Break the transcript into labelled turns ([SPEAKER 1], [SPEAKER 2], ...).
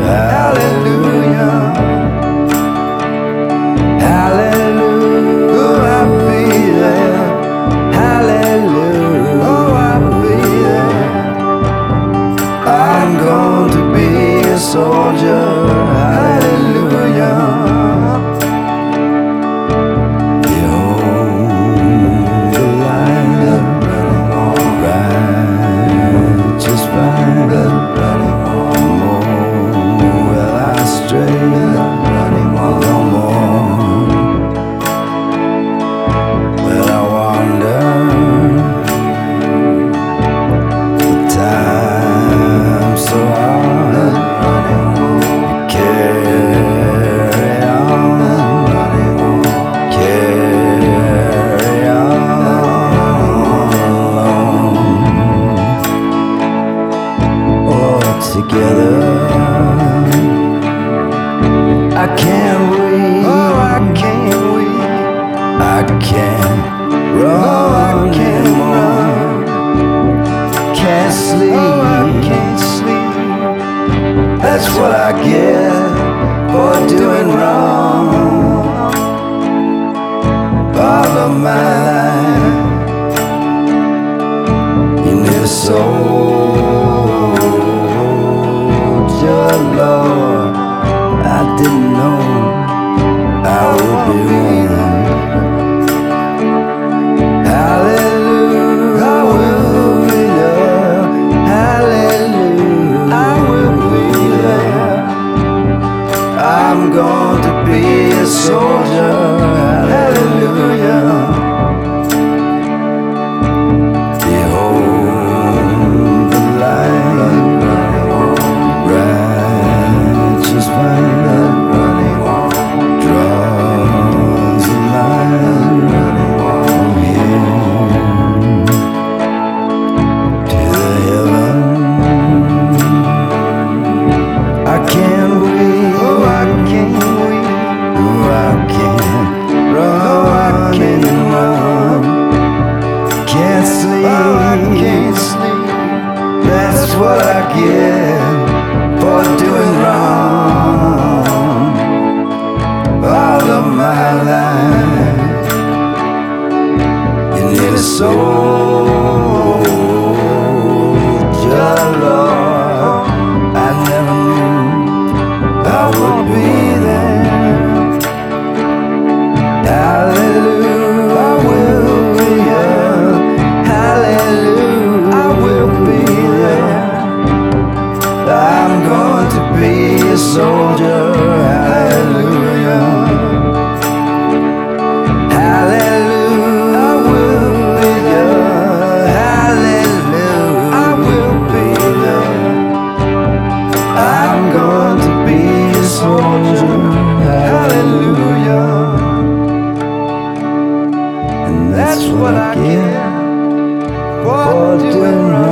[SPEAKER 1] Hallelujah. Hallelujah. Oh, I'll be there. Hallelujah. Oh, I'll be there. I'm going to be a soldier. Hallelujah. Behold the light running on righteous vine. Will I stray running no more? Will I wander? The time so hard. Carry on, carry on alone. Or together. I can't wait. Oh, I can't wait. I can't run. Oh, I can't run. Can't sleep. Oh, I can't sleep. That's what I get for doing wrong. All of my life, you need a soldier, Lord. I didn't know I would be one. Hallelujah, I will be there. Hallelujah, I will be there. I'm going to be a soldier. Hallelujah. Behold the light, righteous vine. Draws a line from here to the heaven. I can't wait. Oh, I can't wait. Oh, I can't run. Oh, I can't run. Can't sleep. Oh, I can't sleep. That's what I get for doing wrong. All of my life, you need a soldier, Lord. I never knew I would be there. Hallelujah, I will be there. Hallelujah, I will be there. I'm going to be a soldier. Hallelujah. Hallelujah, I will be there. Hallelujah, I will be there. I'm going to be a soldier. Hallelujah. And that's what I get for doing right.